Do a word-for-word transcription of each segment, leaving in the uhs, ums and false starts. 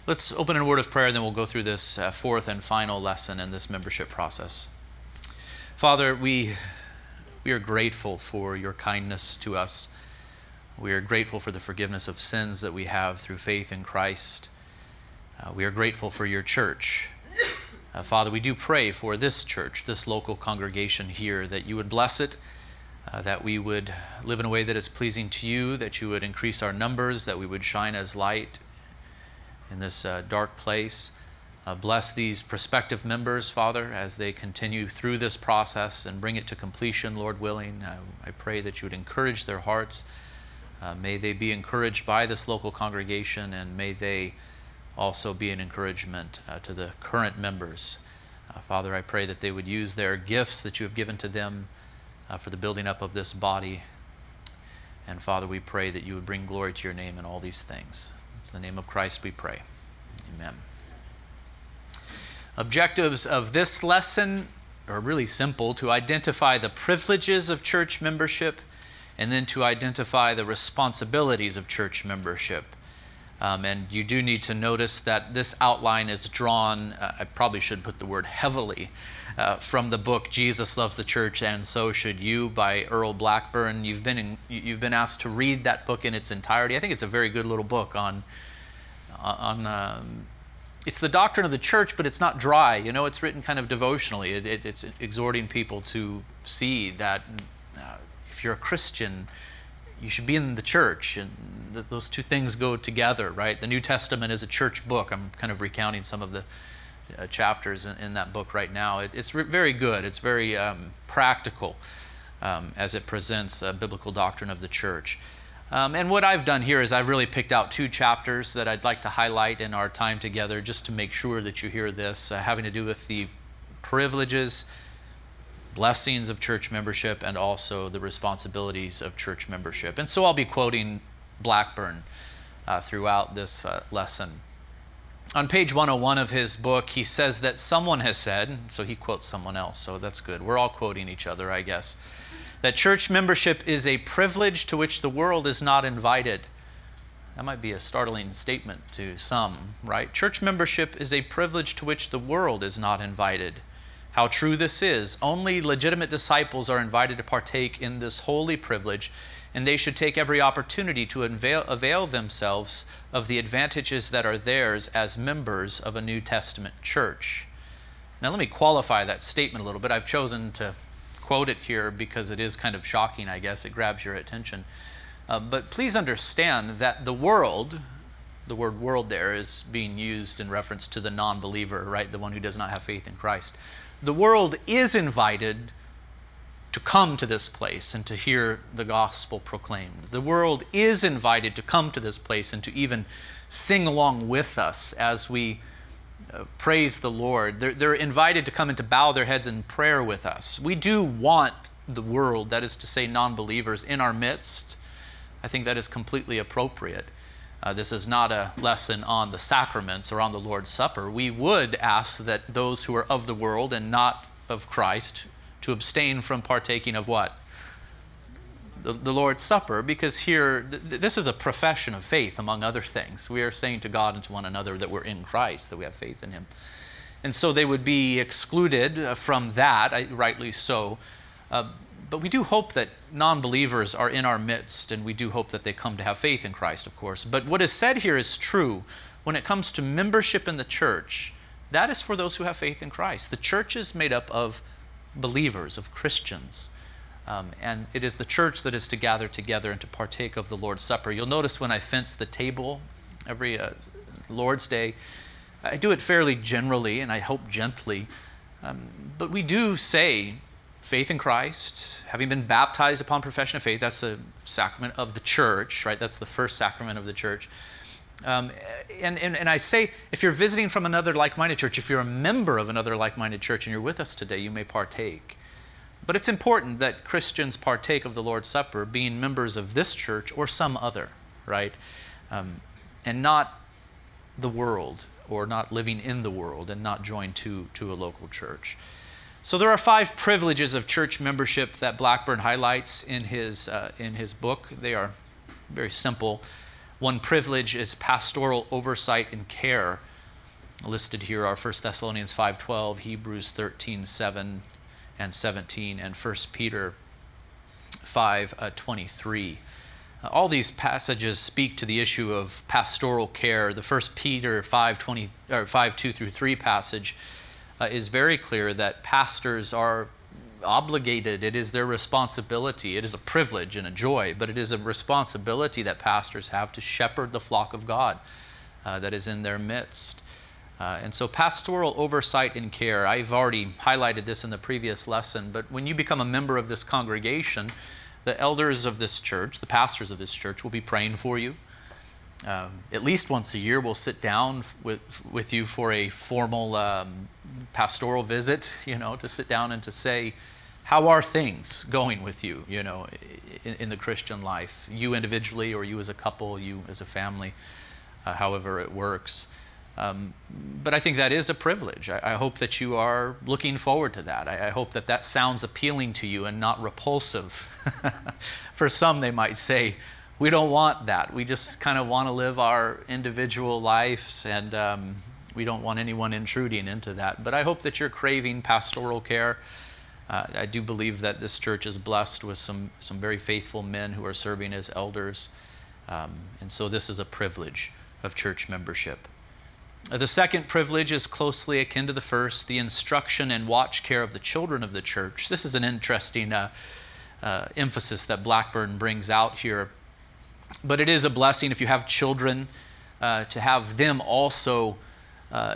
Let's open in a word of prayer, and then we'll go through this uh, fourth and final lesson in this membership process. Father, we, we are grateful for your kindness to us. We are grateful for the forgiveness of sins that we have through faith in Christ. Uh, we are grateful for your church. Uh, Father, we do pray for this church, this local congregation here, that you would bless it, uh, that we would live in a way that is pleasing to you, that you would increase our numbers, that we would shine as light in this uh, dark place. Uh, bless these prospective members, Father, as they continue through this process and bring it to completion, Lord willing. Uh, I pray that you would encourage their hearts. Uh, may they be encouraged by this local congregation, and may they also be an encouragement uh, to the current members. Uh, Father, I pray that they would use their gifts that you have given to them uh, for the building up of this body. And Father, we pray that you would bring glory to your name in all these things. It's in the name of Christ we pray. Amen. Objectives of this lesson are really simple: to identify the privileges of church membership, and then to identify the responsibilities of church membership. Um, and you do need to notice that this outline is drawn, uh, I probably should put the word heavily, uh, from the book Jesus Loves the Church and So Should You by Earl Blackburn. You've been in, you've been asked to read that book in its entirety. I think it's a very good little book on on um, it's the doctrine of the church, but it's not dry. You know, it's written kind of devotionally. It, it, it's exhorting people to see that uh, if you're a Christian, you should be in the church, and th- those two things go together, right? The New Testament is a church book. I'm kind of recounting some of the uh, chapters in, in that book right now. It, it's re- very good. It's very um, practical um, as it presents a biblical doctrine of the church. Um, and what I've done here is I've really picked out two chapters that I'd like to highlight in our time together, just to make sure that you hear this, uh, having to do with the privileges, blessings of church membership, and also the responsibilities of church membership. And so I'll be quoting Blackburn uh, throughout this uh, lesson. On page one oh one of his book, he says that someone has said, so he quotes someone else, so that's good. We're all quoting each other, I guess, that church membership is a privilege to which the world is not invited. That might be a startling statement to some, right? Church membership is a privilege to which the world is not invited. How true this is. Only legitimate disciples are invited to partake in this holy privilege, and they should take every opportunity to avail, avail themselves of the advantages that are theirs as members of a New Testament church. Now let me qualify that statement a little bit. I've chosen to quote it here because it is kind of shocking, I guess. It grabs your attention. Uh, but please understand that the world, the word world there is being used in reference to the non-believer, right? The one who does not have faith in Christ. The world is invited to come to this place and to hear the gospel proclaimed. The world is invited to come to this place and to even sing along with us as we uh, praise the Lord. They're, they're invited to come and to bow their heads in prayer with us. We do want the world, that is to say non-believers, in our midst. I think that is completely appropriate. Uh, this is not a lesson on the sacraments or on the Lord's Supper. We would ask that those who are of the world and not of Christ to abstain from partaking of what? The, the Lord's Supper, because here, th- this is a profession of faith, among other things. We are saying to God and to one another that we're in Christ, that we have faith in Him. And so they would be excluded from that, I, rightly so. Uh, But we do hope that non-believers are in our midst, and we do hope that they come to have faith in Christ, of course. But what is said here is true. When it comes to membership in the church, that is for those who have faith in Christ. The church is made up of believers, of Christians. Um, and it is the church that is to gather together and to partake of the Lord's Supper. You'll notice when I fence the table every uh, Lord's Day, I do it fairly generally, and I hope gently. Um, but we do say faith in Christ, having been baptized upon profession of faith. That's a sacrament of the church, right? That's the first sacrament of the church. Um, and, and, and I say, if you're visiting from another like-minded church, if you're a member of another like-minded church and you're with us today, you may partake. But it's important that Christians partake of the Lord's Supper, being members of this church or some other, right? Um, and not the world, or not living in the world and not joined to, to a local church. So there are five privileges of church membership that Blackburn highlights in his uh, in his book. They are very simple. One privilege is pastoral oversight and care. Listed here are First Thessalonians five twelve, Hebrews thirteen seven and seventeen, and First Peter five twenty-three. Uh, all these passages speak to the issue of pastoral care. The First Peter five twenty or five two through three passage uh, is very clear that pastors are obligated. It is their responsibility. It is a privilege and a joy, but it is a responsibility that pastors have to shepherd the flock of God uh, that is in their midst. Uh, and so pastoral oversight and care, I've already highlighted this in the previous lesson, but when you become a member of this congregation, the elders of this church, the pastors of this church, will be praying for you. Um, at least once a year, we'll sit down f- with with you for a formal um, pastoral visit, you know, to sit down and to say, how are things going with you, you know, in, in the Christian life? You individually, or you as a couple, you as a family, uh, however it works. Um, but I think that is a privilege. I, I hope that you are looking forward to that. I, I hope that that sounds appealing to you and not repulsive. For some, they might say, we don't want that. We just kind of want to live our individual lives, and um, we don't want anyone intruding into that. But I hope that you're craving pastoral care. Uh, I do believe that this church is blessed with some, some very faithful men who are serving as elders. Um, and so this is a privilege of church membership. The second privilege is closely akin to the first, the instruction and watch care of the children of the church. This is an interesting uh, uh, emphasis that Blackburn brings out here. But it is a blessing if you have children uh, to have them also uh,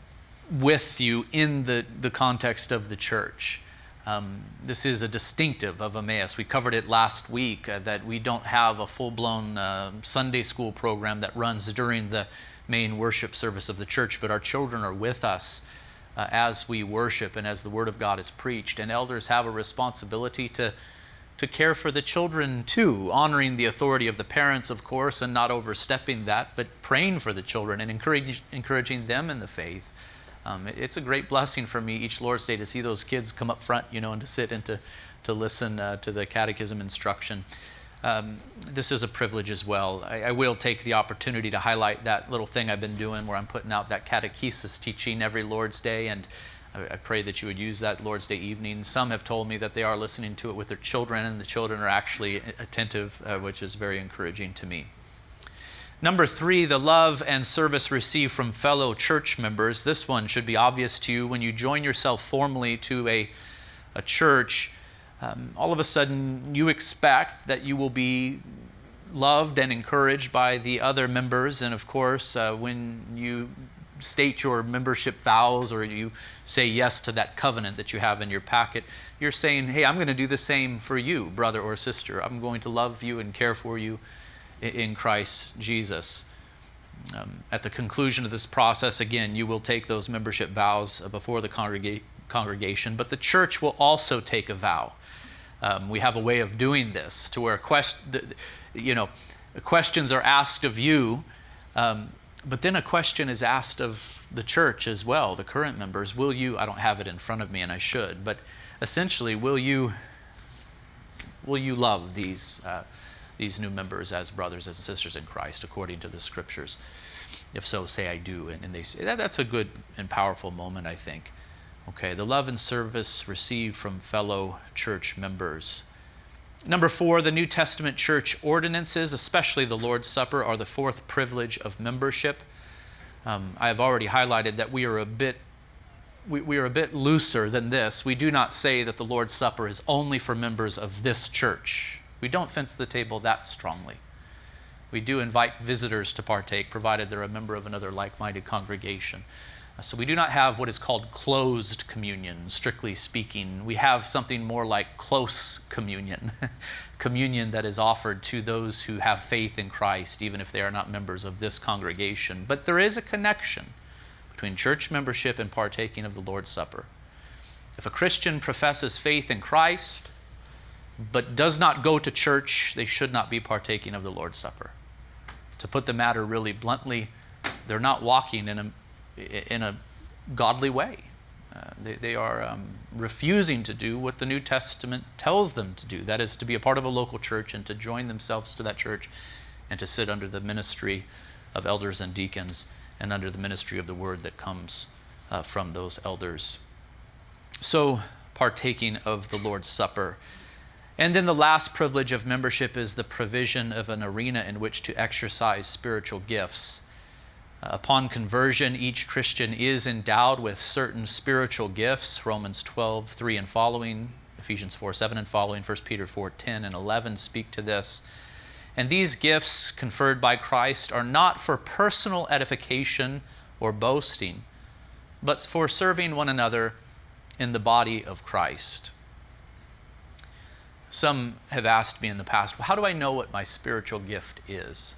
with you in the, the context of the church. Um, this is a distinctive of Emmaus. We covered it last week, uh, that we don't have a full-blown uh, Sunday school program that runs during the main worship service of the church, but our children are with us uh, as we worship and as the Word of God is preached. And elders have a responsibility to, to care for the children too, honoring the authority of the parents, of course, and not overstepping that, but praying for the children and encourage, encouraging them in the faith. Um, it, it's a great blessing for me each Lord's Day to see those kids come up front, you know, and to sit and to, to listen uh, to the catechism instruction. Um, this is a privilege as well. I, I will take the opportunity to highlight that little thing I've been doing where I'm putting out that catechesis teaching every Lord's Day, and I, I pray that you would use that Lord's Day evening. Some have told me that they are listening to it with their children, and the children are actually attentive, uh, which is very encouraging to me. Number three, the love and service received from fellow church members. This one should be obvious to you when you join yourself formally to a, a church. Um, all of a sudden, you expect that you will be loved and encouraged by the other members. And of course, uh, when you state your membership vows or you say yes to that covenant that you have in your packet, you're saying, hey, I'm going to do the same for you, brother or sister. I'm going to love you and care for you in Christ Jesus. Um, at the conclusion of this process, again, you will take those membership vows before the congrega- congregation, but the church will also take a vow. Um, we have a way of doing this to where quest, you know, questions are asked of you, um, but then a question is asked of the church as well, the current members. Will you, I don't have it in front of me and I should, but essentially, will you will you love these uh, these new members as brothers and sisters in Christ according to the Scriptures? If so, say I do. And, and they say that, that's a good and powerful moment, I think. Okay, the love and service received from fellow church members. Number four, the New Testament church ordinances, especially the Lord's Supper, are the fourth privilege of membership. Um, I have already highlighted that we are a bit we, we are a bit looser than this. We do not say that the Lord's Supper is only for members of this church. We don't fence the table that strongly. We do invite visitors to partake, provided they're a member of another like-minded congregation. So we do not have what is called closed communion, strictly speaking. We have something more like close communion, communion that is offered to those who have faith in Christ, even if they are not members of this congregation. But there is a connection between church membership and partaking of the Lord's Supper. If a Christian professes faith in Christ, but does not go to church, they should not be partaking of the Lord's Supper. To put the matter really bluntly, they're not walking in a in a godly way. Uh, they, they are um, refusing to do what the New Testament tells them to do. That is to be a part of a local church and to join themselves to that church and to sit under the ministry of elders and deacons and under the ministry of the word that comes uh, from those elders. So, partaking of the Lord's Supper. And then the last privilege of membership is the provision of an arena in which to exercise spiritual gifts. Uh, upon conversion, each Christian is endowed with certain spiritual gifts. Romans twelve, three and following, Ephesians four, seven and following, First Peter four, ten and eleven speak to this. And these gifts conferred by Christ are not for personal edification or boasting, but for serving one another in the body of Christ. Some have asked me in the past, well, how do I know what my spiritual gift is?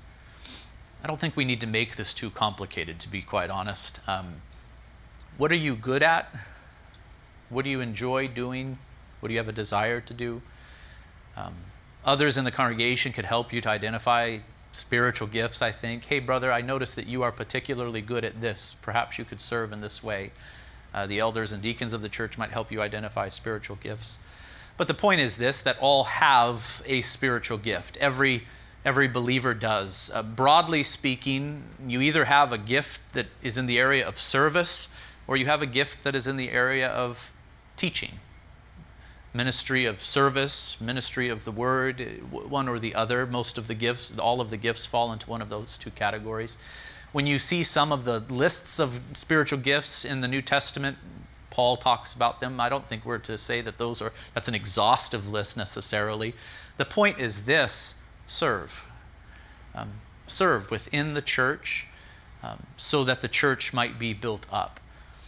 I don't think we need to make this too complicated, to be quite honest. Um, what are you good at? What do you enjoy doing? What do you have a desire to do? Um, others in the congregation could help you to identify spiritual gifts, I think. Hey, brother, I noticed that you are particularly good at this. Perhaps you could serve in this way. Uh, the elders and deacons of the church might help you identify spiritual gifts. But the point is this, that all have a spiritual gift. Every Every believer does. Uh, broadly speaking, you either have a gift that is in the area of service, or you have a gift that is in the area of teaching. Ministry of service, ministry of the word, one or the other. Most of the gifts, all of the gifts fall into one of those two categories. When you see some of the lists of spiritual gifts in the New Testament, Paul talks about them. I don't think we're to say that those are, that's an exhaustive list necessarily. The point is this: serve. Um, serve within the church um, so that the church might be built up.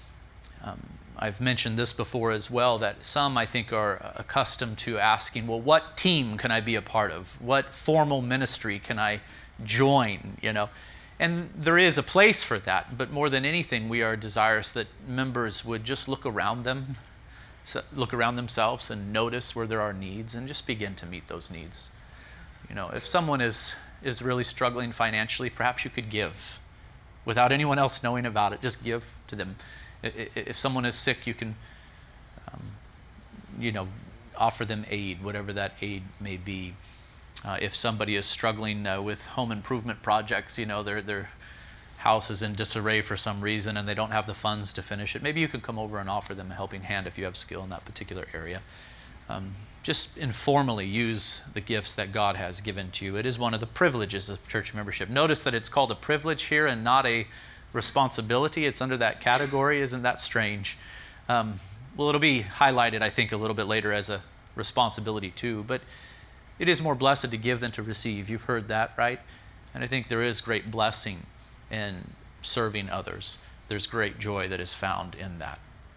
Um, I've mentioned this before as well, that some, I think, are accustomed to asking, well, what team can I be a part of? What formal ministry can I join? You know, and there is a place for that, but more than anything, we are desirous that members would just look around them, look around themselves and notice where there are needs and just begin to meet those needs. You know, if someone is, is really struggling financially, perhaps you could give without anyone else knowing about it. Just give to them. If someone is sick, you can, um, you know, offer them aid, whatever that aid may be. Uh, if somebody is struggling uh, with home improvement projects, you know, their their house is in disarray for some reason and they don't have the funds to finish it, maybe you could come over and offer them a helping hand if you have skill in that particular area. Um, just informally use the gifts that God has given to you. It is one of the privileges of church membership. Notice that it's called a privilege here and not a responsibility. It's under that category. Isn't that strange? Um, well, it'll be highlighted, I think, a little bit later as a responsibility too, but it is more blessed to give than to receive. You've heard that, right? And I think there is great blessing in serving others. There's great joy that is found in that.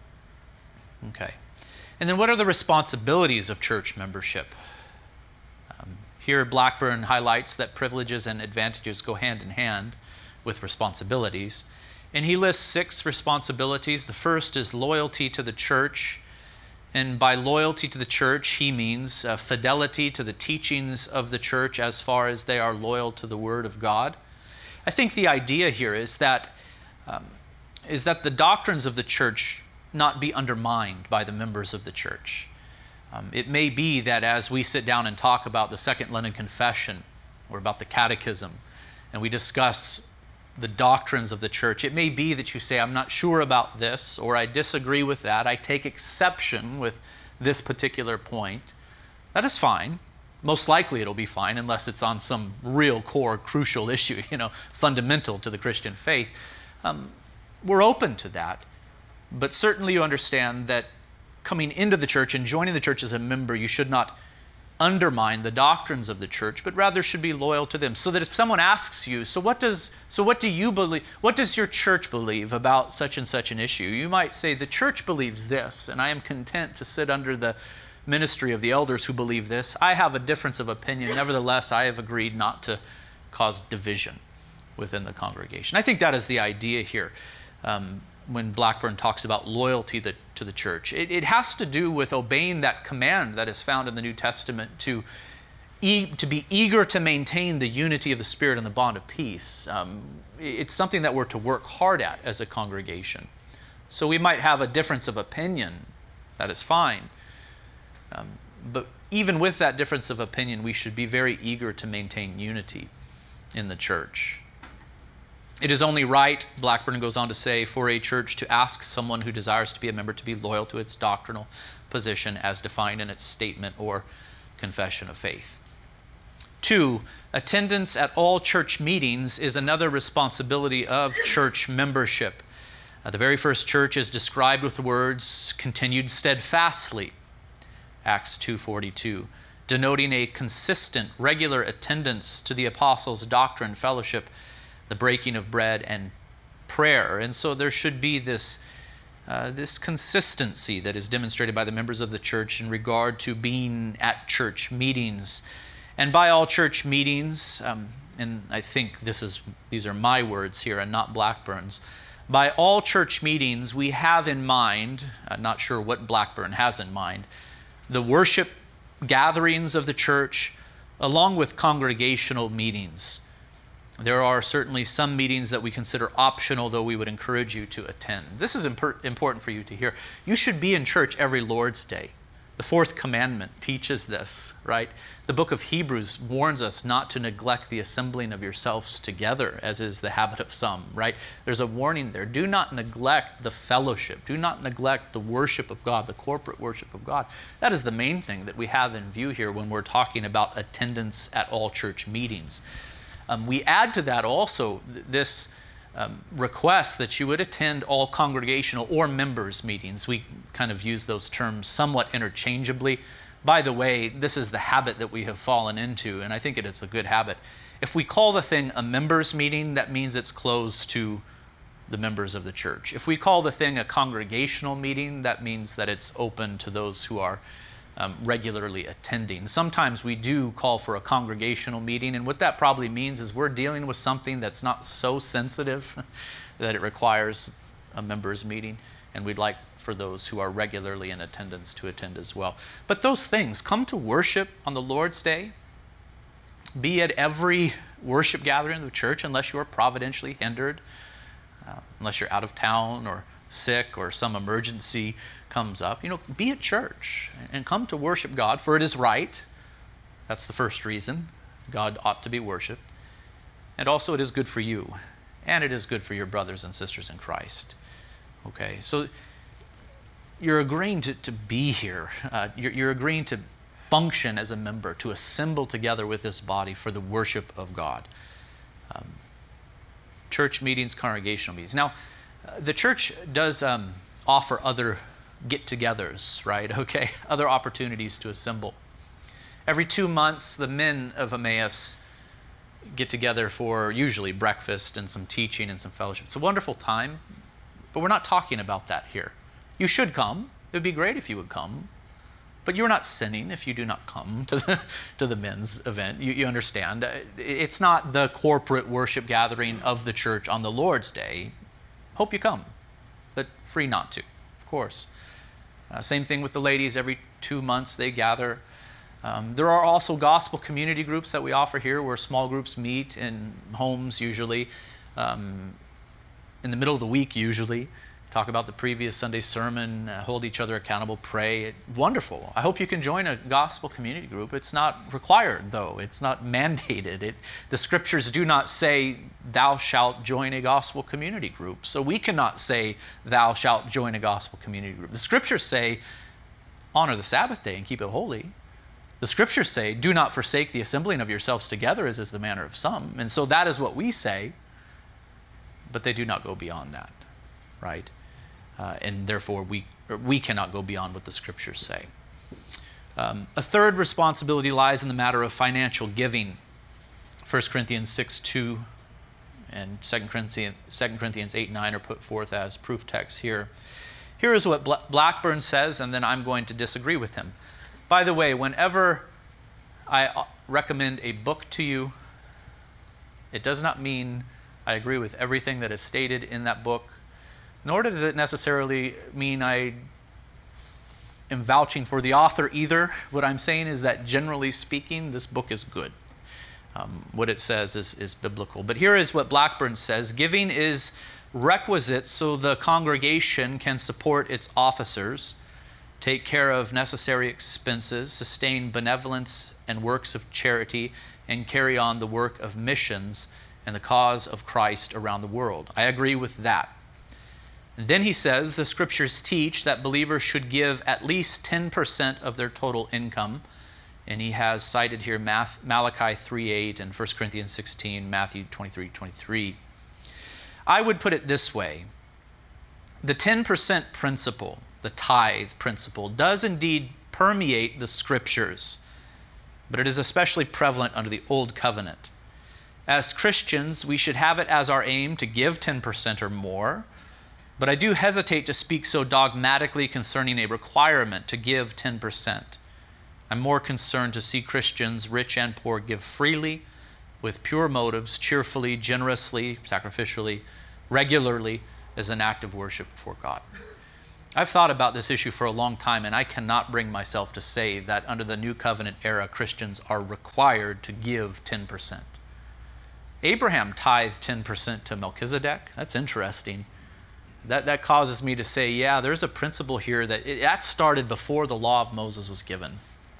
Okay. And then what are the responsibilities of church membership? Um, here Blackburn highlights that privileges and advantages go hand in hand with responsibilities. And he lists six responsibilities. The first is loyalty to the church. And by loyalty to the church, he means uh, fidelity to the teachings of the church as far as they are loyal to the Word of God. I think the idea here is that um, is that the doctrines of the church not be undermined by the members of the church. Um, it may be that as we sit down and talk about the Second London Confession or about the Catechism, and we discuss the doctrines of the church, it may be that you say, I'm not sure about this, or I disagree with that, I take exception with this particular point. That is fine. Most likely it'll be fine unless it's on some real core, crucial issue, you know, fundamental to the Christian faith. Um, we're open to that. But certainly you understand that coming into the church and joining the church as a member, you should not undermine the doctrines of the church, but rather should be loyal to them. So that if someone asks you, so what does so what do you believe, what does your church believe about such and such an issue? You might say, the church believes this, and I am content to sit under the ministry of the elders who believe this. I have a difference of opinion. Nevertheless, I have agreed not to cause division within the congregation. I think that is the idea here. Um, when Blackburn talks about loyalty the, to the church. It, it has to do with obeying that command that is found in the New Testament to, e- to be eager to maintain the unity of the Spirit and the bond of peace. Um, it's something that we're to work hard at as a congregation. So we might have a difference of opinion. That is fine. Um, but even with that difference of opinion, we should be very eager to maintain unity. in the church. It is only right, Blackburn goes on to say, for a church to ask someone who desires to be a member to be loyal to its doctrinal position as defined in its statement or confession of faith. Two, attendance at all church meetings is another responsibility of church membership. Uh, the very first church is described with the words, continued steadfastly, Acts two forty-two, denoting a consistent, regular attendance to the apostles' doctrine, fellowship, the breaking of bread, and prayer. And so there should be this, uh, this consistency that is demonstrated by the members of the church in regard to being at church meetings. And by all church meetings, um, and I think this is these are my words here and not Blackburn's, by all church meetings we have in mind, I'm not sure what Blackburn has in mind, the worship gatherings of the church along with congregational meetings. There are certainly some meetings that we consider optional, though we would encourage you to attend. This is imp- important for you to hear. You should be in church every Lord's Day. The fourth commandment teaches this, right? The book of Hebrews warns us not to neglect the assembling of yourselves together, as is the habit of some, right? There's a warning there. Do not neglect the fellowship. Do not neglect the worship of God, the corporate worship of God. That is the main thing that we have in view here when we're talking about attendance at all church meetings. Um, we add to that also th- this um, request that you would attend all congregational or members meetings. We kind of use those terms somewhat interchangeably. By the way, this is the habit that we have fallen into, and I think it is a good habit. If we call the thing a members meeting, that means it's closed to the members of the church. If we call the thing a congregational meeting, that means that it's open to those who are Um, regularly attending. Sometimes we do call for a congregational meeting, and what that probably means is we're dealing with something that's not so sensitive that it requires a members meeting, and we'd like for those who are regularly in attendance to attend as well. But those things, come to worship on the Lord's Day, be at every worship gathering of the church unless you are providentially hindered, uh, unless you're out of town or sick or some emergency comes up, you know, be at church and come to worship God, for it is right. That's the first reason. God ought to be worshiped. And also it is good for you, and it is good for your brothers and sisters in Christ. Okay, so you're agreeing to, to be here. Uh, you're, you're agreeing to function as a member, to assemble together with this body for the worship of God. Um, church meetings, congregational meetings. Now, uh, the church does um, offer other get-togethers, right? Okay, other opportunities to assemble. Every two months, the men of Emmaus get together for usually breakfast and some teaching and some fellowship. It's a wonderful time, but we're not talking about that here. You should come. It would be great if you would come, but you're not sinning if you do not come to the, to the men's event. You, you understand. It's not the corporate worship gathering of the church on the Lord's Day. Hope you come, but free not to, of course. Uh, same thing with the ladies. Every two months they gather. Um, there are also gospel community groups that we offer here, where small groups meet in homes usually, um, in the middle of the week usually, talk about the previous Sunday's sermon, uh, hold each other accountable, pray. Wonderful. I hope you can join a gospel community group. It's not required, though. It's not mandated. It, the scriptures do not say, thou shalt join a gospel community group. So we cannot say, thou shalt join a gospel community group. The scriptures say, honor the Sabbath day and keep it holy. The scriptures say, do not forsake the assembling of yourselves together, as is the manner of some. And so that is what we say, but they do not go beyond that, right? Uh, and therefore we we cannot go beyond what the scriptures say. Um, a third responsibility lies in the matter of financial giving. First Corinthians six two and Second Corinthians eight nine are put forth as proof texts here. Here is what Blackburn says, and then I'm going to disagree with him. By the way, whenever I recommend a book to you, it does not mean I agree with everything that is stated in that book, nor does it necessarily mean I am vouching for the author either. What I'm saying is that generally speaking, this book is good. Um, what it says is, is biblical. But here is what Blackburn says. Giving is requisite so the congregation can support its officers, take care of necessary expenses, sustain benevolence and works of charity, and carry on the work of missions and the cause of Christ around the world. I agree with that. And then he says the scriptures teach that believers should give at least ten percent of their total income. And he has cited here Malachi three eight and First Corinthians sixteen, Matthew twenty-three twenty-three. I would put it this way. The ten percent principle, the tithe principle, does indeed permeate the scriptures, but it is especially prevalent under the Old Covenant. As Christians, we should have it as our aim to give ten percent or more, but I do hesitate to speak so dogmatically concerning a requirement to give ten percent. I'm more concerned to see Christians, rich and poor, give freely, with pure motives, cheerfully, generously, sacrificially, regularly, as an act of worship before God. I've thought about this issue for a long time, and I cannot bring myself to say that under the New Covenant era, Christians are required to give ten percent. Abraham tithed ten percent to Melchizedek. That's interesting. That, that causes me to say, yeah, there's a principle here that it, that started before the law of Moses was given.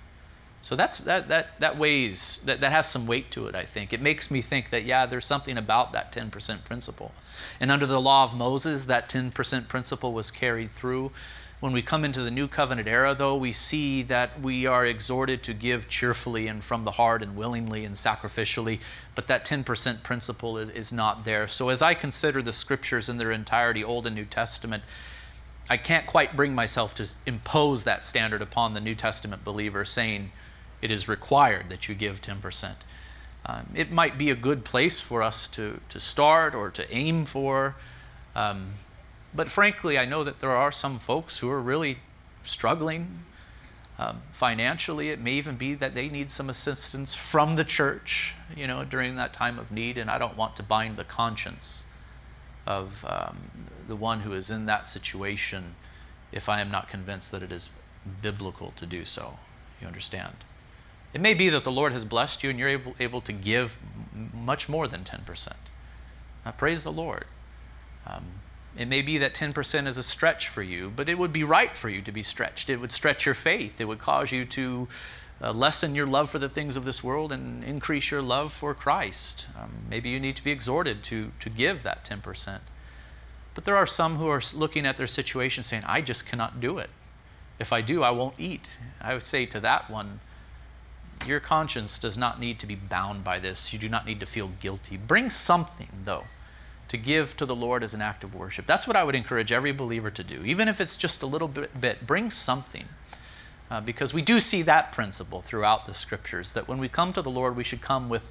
So that's that that that weighs, that, that has some weight to it, I think. It makes me think that, yeah, there's something about that ten percent principle. And under the law of Moses, that ten percent principle was carried through. When we come into the New Covenant era, though, we see that we are exhorted to give cheerfully and from the heart and willingly and sacrificially, but that ten percent principle is, is not there. So as I consider the scriptures in their entirety, Old and New Testament, I can't quite bring myself to impose that standard upon the New Testament believer, saying it is required that you give ten percent. Um, it might be a good place for us to, to start or to aim for, um, but frankly, I know that there are some folks who are really struggling um, financially. It may even be that they need some assistance from the church, you know, during that time of need, and I don't want to bind the conscience of um, the one who is in that situation if I am not convinced that it is biblical to do so. You understand? It may be that the Lord has blessed you and you're able, able to give m- much more than ten percent. Now, praise the Lord. Um, It may be that ten percent is a stretch for you, but it would be right for you to be stretched. It would stretch your faith. It would cause you to uh, lessen your love for the things of this world and increase your love for Christ. Um, maybe you need to be exhorted to, to give that ten percent. But there are some who are looking at their situation saying, I just cannot do it. If I do, I won't eat. I would say to that one, your conscience does not need to be bound by this. You do not need to feel guilty. Bring something, though, to give to the Lord as an act of worship. That's what I would encourage every believer to do. Even if it's just a little bit, bit bring something. Uh, because we do see that principle throughout the scriptures, that when we come to the Lord, we should come with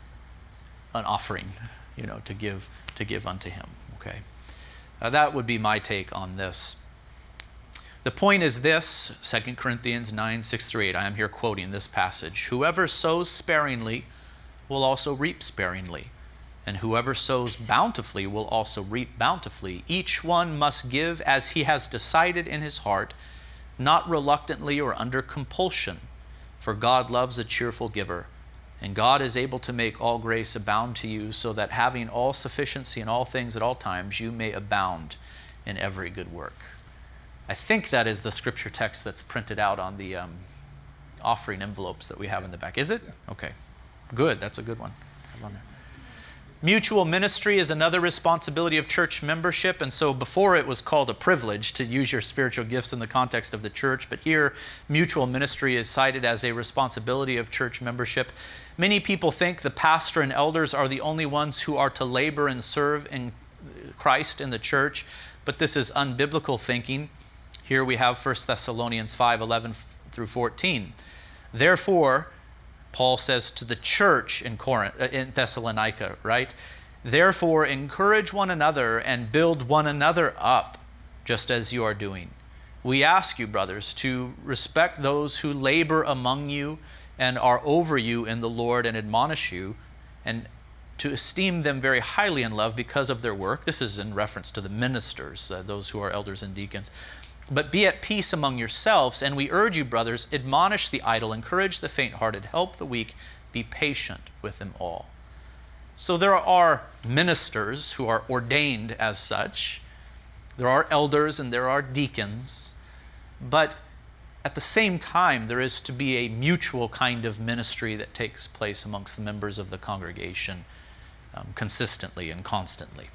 an offering, you know, to give to give unto Him. Okay, uh, that would be my take on this. The point is this, Second Corinthians nine, six through eight. I am here quoting this passage. Whoever sows sparingly will also reap sparingly. And whoever sows bountifully will also reap bountifully. Each one must give as he has decided in his heart, not reluctantly or under compulsion. For God loves a cheerful giver. And God is able to make all grace abound to you, so that having all sufficiency in all things at all times, you may abound in every good work. I think that is the scripture text that's printed out on the um, offering envelopes that we have in the back. Is it? Okay. Good. That's a good one. Have on there. Mutual ministry is another responsibility of church membership, and so before it was called a privilege to use your spiritual gifts in the context of the church, but here mutual ministry is cited as a responsibility of church membership. Many people think the pastor and elders are the only ones who are to labor and serve in Christ in the church, but this is unbiblical thinking. Here we have First Thessalonians five, eleven through fourteen. Therefore, Paul says to the church in Corinth, in Thessalonica, right? Therefore, encourage one another and build one another up, just as you are doing. We ask you, brothers, to respect those who labor among you and are over you in the Lord and admonish you, and to esteem them very highly in love because of their work. This is in reference to the ministers, uh, those who are elders and deacons. But be at peace among yourselves, and we urge you, brothers, admonish the idle, encourage the faint-hearted, help the weak, be patient with them all. So there are ministers who are ordained as such. There are elders and there are deacons. But at the same time, there is to be a mutual kind of ministry that takes place amongst the members of the congregation um, consistently and constantly.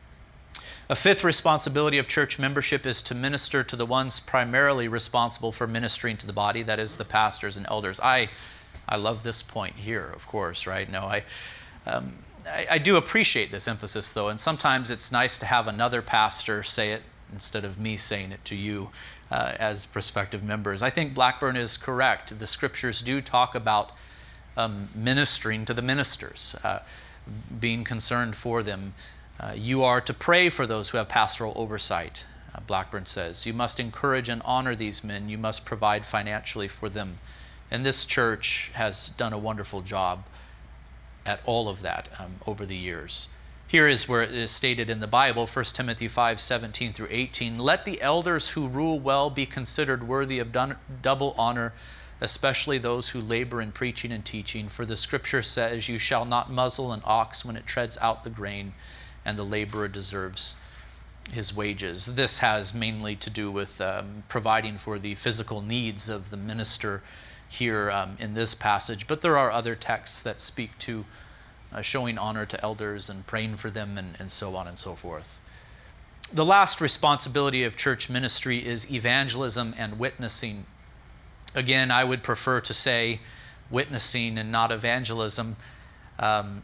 A fifth responsibility of church membership is to minister to the ones primarily responsible for ministering to the body, that is, the pastors and elders. I, I love this point here, of course, right? No, I, um, I, I do appreciate this emphasis, though, and sometimes it's nice to have another pastor say it instead of me saying it to you uh, as prospective members. I think Blackburn is correct. The scriptures do talk about um, ministering to the ministers, uh, being concerned for them. Uh, you are to pray for those who have pastoral oversight, uh, Blackburn says. You must encourage and honor these men. You must provide financially for them. And this church has done a wonderful job at all of that um, over the years. Here is where it is stated in the Bible, First Timothy five, seventeen through eighteen. Let the elders who rule well be considered worthy of dun- double honor, especially those who labor in preaching and teaching. For the scripture says, you shall not muzzle an ox when it treads out the grain, and the laborer deserves his wages. This has mainly to do with um, providing for the physical needs of the minister here um, in this passage, but there are other texts that speak to uh, showing honor to elders and praying for them and, and so on and so forth. The last responsibility of church ministry is evangelism and witnessing. Again, I would prefer to say witnessing and not evangelism. Um,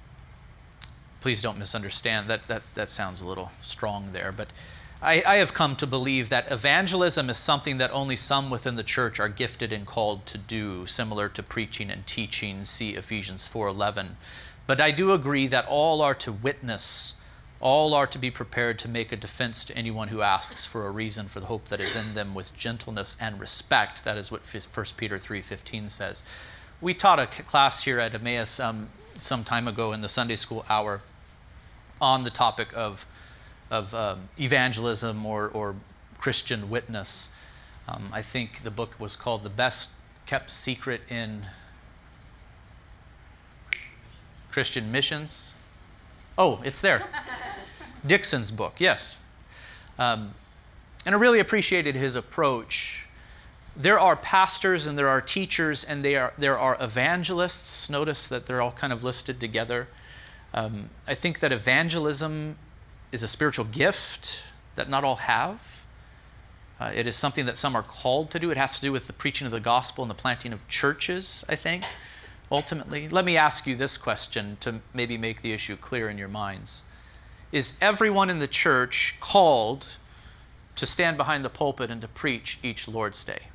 Please don't misunderstand. That, that, that sounds a little strong there. But I, I have come to believe that evangelism is something that only some within the church are gifted and called to do, similar to preaching and teaching, see Ephesians four eleven. But I do agree that all are to witness. All are to be prepared to make a defense to anyone who asks for a reason for the hope that is in them with gentleness and respect. That is what First Peter three fifteen says. We taught a class here at Emmaus um, some time ago in the Sunday school hour on the topic of, of um, evangelism or, or Christian witness. Um, I think the book was called The Best Kept Secret in Christian Missions. Oh, it's there. Dixon's book, yes. Um, and I really appreciated his approach. There are pastors and there are teachers and they are, there are evangelists. Notice that they're all kind of listed together. Um, I think that evangelism is a spiritual gift that not all have. Uh, it is something that some are called to do. It has to do with the preaching of the gospel and the planting of churches, I think, ultimately. Let me ask you this question to maybe make the issue clear in your minds. Is everyone in the church called to stand behind the pulpit and to preach each Lord's Day?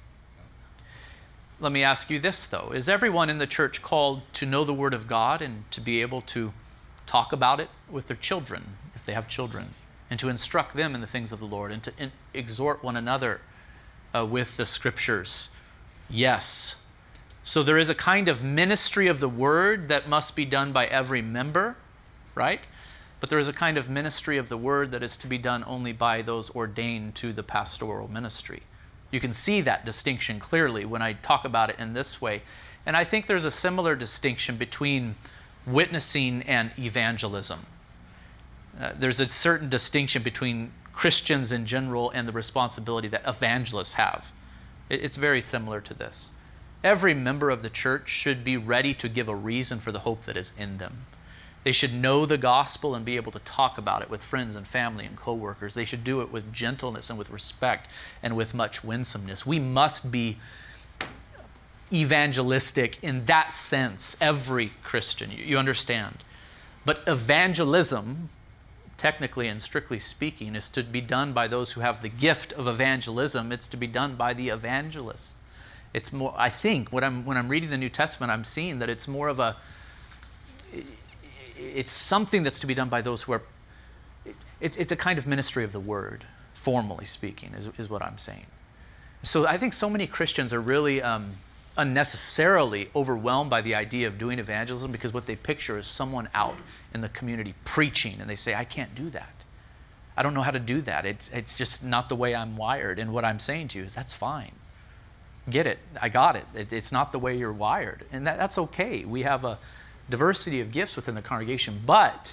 Let me ask you this, though. Is everyone in the church called to know the Word of God and to be able to talk about it with their children, if they have children, and to instruct them in the things of the Lord, and to in- exhort one another uh, with the Scriptures? Yes. So there is a kind of ministry of the Word that must be done by every member, right? But there is a kind of ministry of the Word that is to be done only by those ordained to the pastoral ministry. You can see that distinction clearly when I talk about it in this way. And I think there's a similar distinction between witnessing and evangelism. Uh, there's a certain distinction between Christians in general and the responsibility that evangelists have. It, it's very similar to this. Every member of the church should be ready to give a reason for the hope that is in them. They should know the gospel and be able to talk about it with friends and family and co-workers. They should do it with gentleness and with respect and with much winsomeness. We must be evangelistic in that sense, every Christian. You, you understand? But evangelism, technically and strictly speaking, is to be done by those who have the gift of evangelism. It's to be done by the evangelists. It's more, I think, when I'm, when I'm reading the New Testament, I'm seeing that it's more of a, it's something that's to be done by those who are, it, it's a kind of ministry of the word, formally speaking, is, is what I'm saying. So I think so many Christians are really um, unnecessarily overwhelmed by the idea of doing evangelism because what they picture is someone out in the community preaching, and they say, I can't do that. I don't know how to do that. It's, it's just not the way I'm wired. And what I'm saying to you is that's fine. Get it. I got it. it it's not the way you're wired. And that, that's okay. We have a diversity of gifts within the congregation, but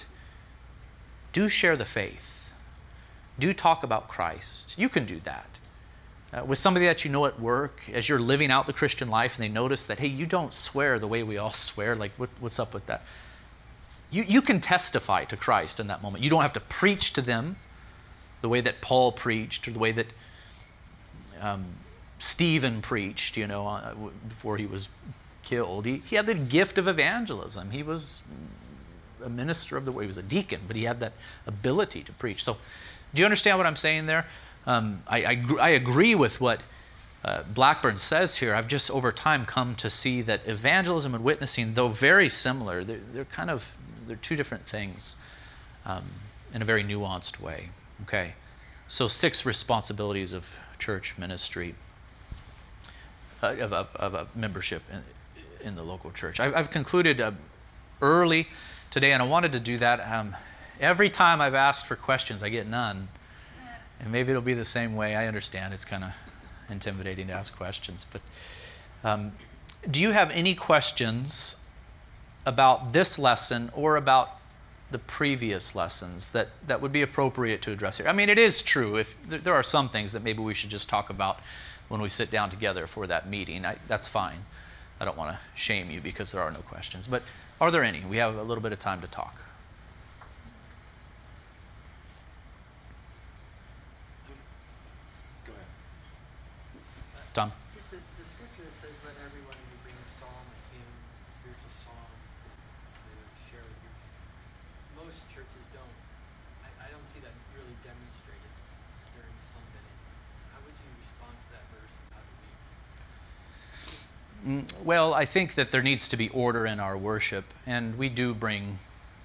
do share the faith. Do talk about Christ. You can do that. Uh, with somebody that you know at work, as you're living out the Christian life, and they notice that, hey, you don't swear the way we all swear, like what, what's up with that? You, you can testify to Christ in that moment. You don't have to preach to them the way that Paul preached, or the way that um, Stephen preached, you know, uh, before he was killed. He, he had the gift of evangelism. He was a minister of the word. He was a deacon, but he had that ability to preach. So do you understand what I'm saying there? Um, I, I, I agree with what uh, Blackburn says here. I've just over time come to see that evangelism and witnessing, though very similar, they're, they're kind of, they're two different things um, in a very nuanced way. Okay, so six responsibilities of church ministry, uh, of, of, of a membership in, in the local church. I've, I've concluded uh, early today, and I wanted to do that. Um, every time I've asked for questions, I get none. And maybe it'll be the same way. I understand it's kind of intimidating to ask questions. But um, do you have any questions about this lesson or about the previous lessons that, that would be appropriate to address here? I mean, it is true. If there are some things that maybe we should just talk about when we sit down together for that meeting, I, that's fine. I don't want to shame you because there are no questions. But are there any? We have a little bit of time to talk. Go ahead. Tom? Just the, the scripture that says, let everyone who bring a psalm, a hymn, a spiritual song to, to share with you. Most churches don't. I, I don't see that really demonstrated during Sunday. How would you respond to that verse? And how do we? Mm, Well, I think that there needs to be order in our worship, and we do bring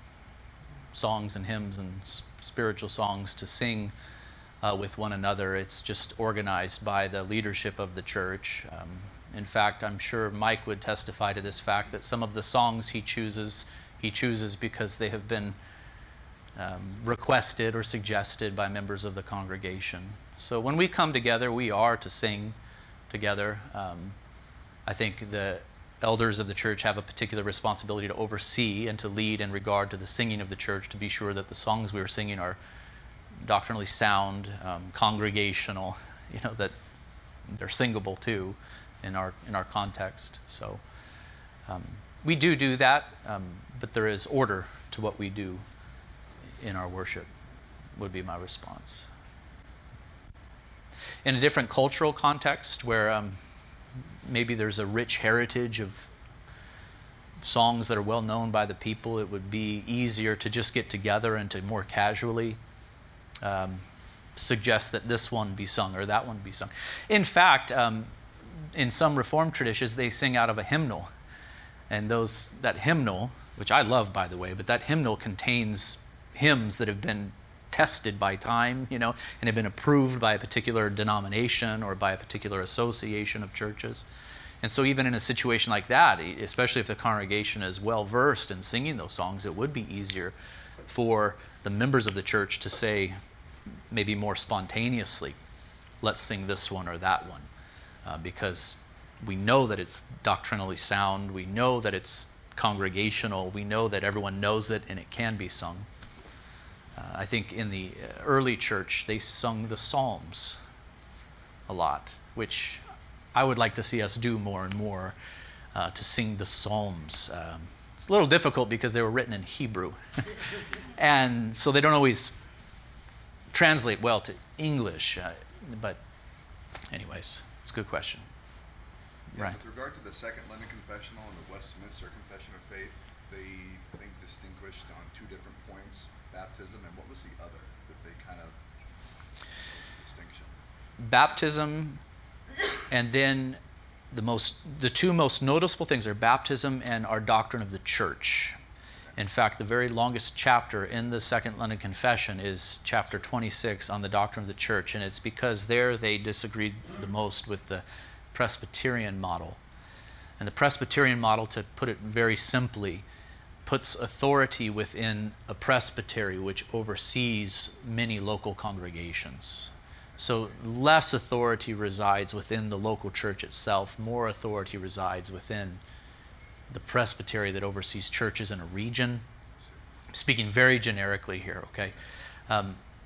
songs and hymns and s- spiritual songs to sing uh, with one another. It's just organized by the leadership of the church. Um, in fact, I'm sure Mike would testify to this fact that some of the songs he chooses, he chooses because they have been um, requested or suggested by members of the congregation. So when we come together, we are to sing together. Um, I think the elders of the church have a particular responsibility to oversee and to lead in regard to the singing of the church, to be sure that the songs we are singing are doctrinally sound, um, congregational, you know, that they're singable too in our in our context. So um, we do do that, um, but there is order to what we do in our worship, would be my response. In a different cultural context where um, maybe there's a rich heritage of songs that are well known by the people, it would be easier to just get together and to more casually um, suggest that this one be sung or that one be sung. In fact, um, in some Reformed traditions, they sing out of a hymnal. And those that hymnal, which I love, by the way, but that hymnal contains hymns that have been tested by time, you know, and have been approved by a particular denomination or by a particular association of churches. And so even in a situation like that, especially if the congregation is well versed in singing those songs, it would be easier for the members of the church to say, maybe more spontaneously, let's sing this one or that one, uh, because we know that it's doctrinally sound, we know that it's congregational, we know that everyone knows it and it can be sung. Uh, I think in the early church, they sung the Psalms a lot, which I would like to see us do more and more, uh, to sing the Psalms. Um, it's a little difficult because they were written in Hebrew, and so they don't always translate well to English. Uh, but anyways, it's a good question. Yeah, Right. with regard to the Second London Confessional and the Westminster Confession of Faith, they, I think, distinguished on two different points, baptism, and what was the other that they kind of distinction? Baptism, and then the most, the two most noticeable things are baptism and our doctrine of the church. In fact, the very longest chapter in the Second London Confession is chapter twenty-six on the doctrine of the church, and it's because there they disagreed the most with the Presbyterian model. And the Presbyterian model, to put it very simply, puts authority within a presbytery which oversees many local congregations. So less authority resides within the local church itself, more authority resides within the presbytery that oversees churches in a region. I'm speaking very generically here, okay? Um,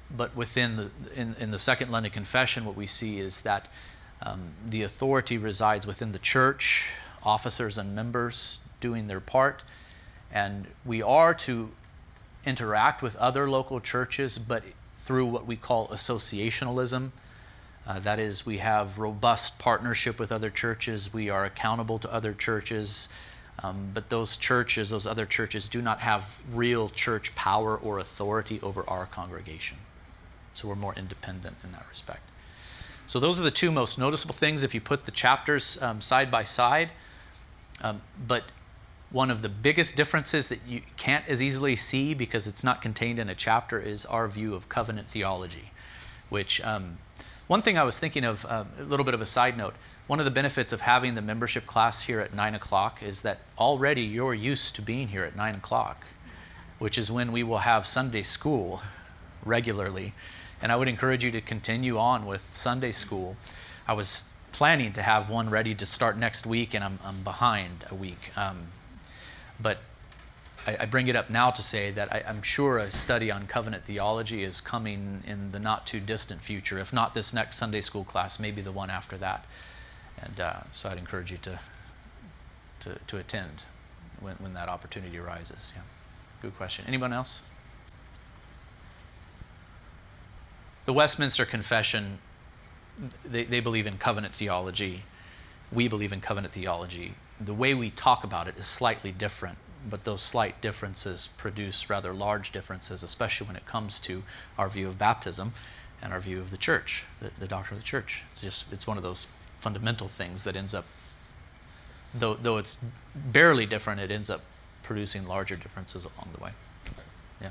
but within the in, in the Second London Confession, what we see is that um, the authority resides within the church, officers and members doing their part, and we are to interact with other local churches, but through what we call associationalism. Uh, that is, we have robust partnership with other churches. We are accountable to other churches. Um, but those churches, those other churches, do not have real church power or authority over our congregation. So we're more independent in that respect. So those are the two most noticeable things if you put the chapters um, side by side. Um, but one of the biggest differences that you can't as easily see because it's not contained in a chapter is our view of covenant theology, which um, one thing I was thinking of, uh, a little bit of a side note, one of the benefits of having the membership class here at nine o'clock is that already you're used to being here at nine o'clock, which is when we will have Sunday school regularly. And I would encourage you to continue on with Sunday school. I was planning to have one ready to start next week, and I'm, I'm behind a week. Um, but I, I bring it up now to say that I, I'm sure a study on covenant theology is coming in the not too distant future. If not this next Sunday school class, maybe the one after that. And uh, so I'd encourage you to to, to attend when, when that opportunity arises. Yeah, good question. Anyone else? The Westminster Confession, they, they believe in covenant theology. We believe in covenant theology. The way we talk about it is slightly different, but those slight differences produce rather large differences, especially when it comes to our view of baptism and our view of the church, the, the doctrine of the church. It's just, it's one of those fundamental things that ends up, though though it's barely different, it ends up producing larger differences along the way. Yeah.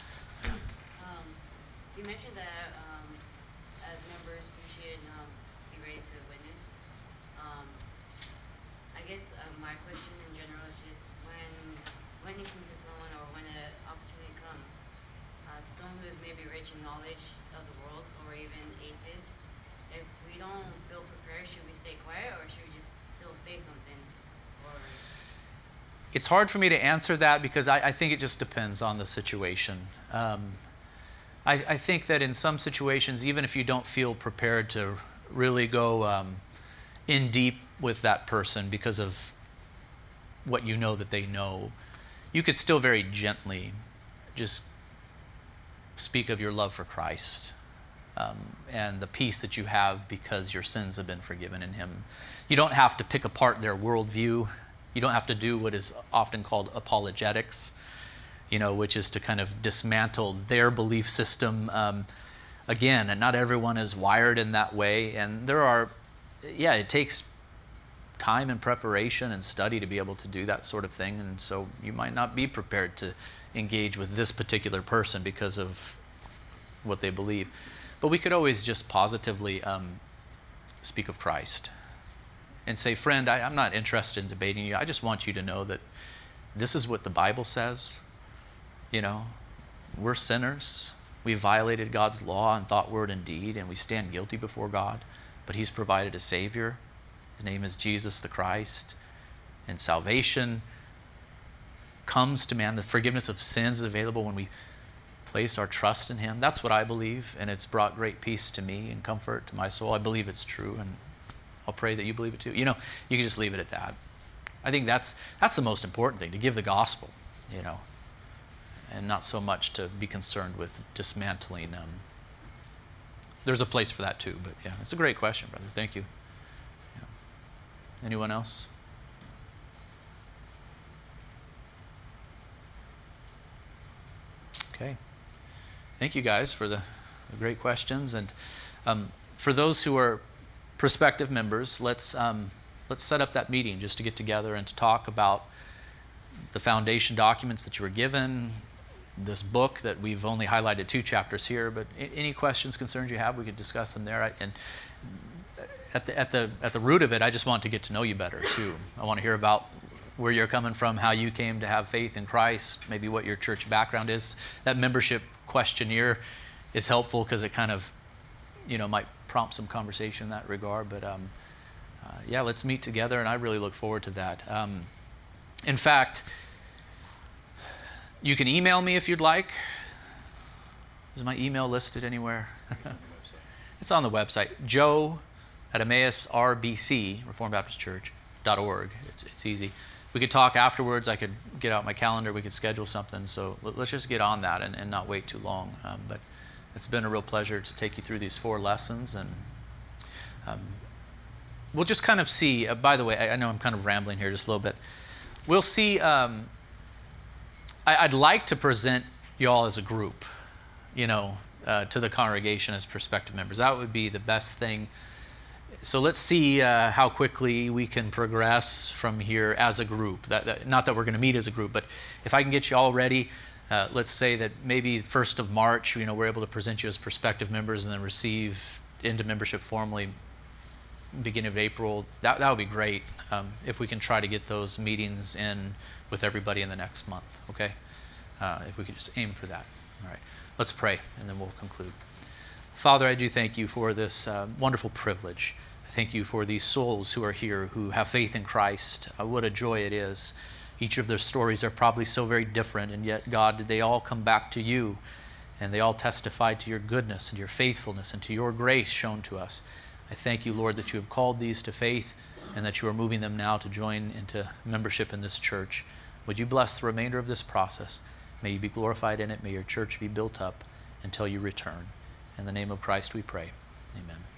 Um, you mentioned that um, as members we should um, be ready to witness. Um, I guess uh, my question in general is just when witnessing to someone or when an opportunity comes uh, to someone who is maybe rich in knowledge of the world or even atheist, if we don't feel prepared, should we stay quiet or should we just still say something? Or It's hard for me to answer that because I, I think it just depends on the situation. Um, I, I think that in some situations, even if you don't feel prepared to really go um, in deep with that person because of what you know that they know, you could still very gently just speak of your love for Christ. Um, and the peace that you have because your sins have been forgiven in Him. You don't have to pick apart their worldview. You don't have to do what is often called apologetics, you know, which is to kind of dismantle their belief system. Um, again, and not everyone is wired in that way. And there are, yeah, it takes time and preparation and study to be able to do that sort of thing. And so you might not be prepared to engage with this particular person because of what they believe. But we could always just positively um, speak of Christ and say, friend, I, I'm not interested in debating you. I just want you to know that this is what the Bible says. You know, we're sinners. We violated God's law in thought, word, and deed, and we stand guilty before God. But He's provided a Savior. His name is Jesus the Christ. And salvation comes to man. The forgiveness of sins is available when we place our trust in Him. That's what I believe, and it's brought great peace to me and comfort to my soul. I believe it's true, and I'll pray that you believe it too. You know, you can just leave it at that. I think that's that's the most important thing, to give the gospel, you know, and not so much to be concerned with dismantling. Um, there's a place for that too, but yeah, it's a great question, brother. Thank you. Yeah. Anyone else? Okay. Thank you guys for the, the great questions. And um, for those who are prospective members, let's um, let's set up that meeting just to get together and to talk about the foundation documents that you were given, this book that we've only highlighted two chapters here, but any questions, concerns you have, we could discuss them there. And at the at the at the root of it, I just want to get to know you better too. I want to hear about where you're coming from, how you came to have faith in Christ, maybe what your church background is. That membership questionnaire is helpful because it kind of, you know, might prompt some conversation in that regard. But um, uh, yeah, let's meet together, and I really look forward to that. Um, in fact, you can email me if you'd like. Is my email listed anywhere? It's on the website. Joe at Emmaus R B C, Reformed Baptist Church, dot org. It's, it's easy. We could talk afterwards. I could get out my calendar. We could schedule something. So let's just get on that and, and not wait too long. Um, but it's been a real pleasure to take you through these four lessons. And um, we'll just kind of see. Uh, by the way, I, I know I'm kind of rambling here just a little bit. We'll see. Um, I, I'd like to present you all as a group, you know, uh, to the congregation as prospective members. That would be the best thing. So let's see uh, how quickly we can progress from here as a group. That, that, not that we're going to meet as a group, but if I can get you all ready, uh, let's say that maybe first of March, you know, we're able to present you as prospective members and then receive into membership formally beginning of April. That, that would be great um, if we can try to get those meetings in with everybody in the next month, okay? Uh, if we could just aim for that. All right, let's pray and then we'll conclude. Father, I do thank you for this uh, wonderful privilege. I thank you for these souls who are here who have faith in Christ. Uh, what a joy it is. Each of their stories are probably so very different, and yet, God, they all come back to you, and they all testify to your goodness and your faithfulness and to your grace shown to us. I thank you, Lord, that you have called these to faith and that you are moving them now to join into membership in this church. Would you bless the remainder of this process? May you be glorified in it. May your church be built up until you return. In the name of Christ we pray. Amen.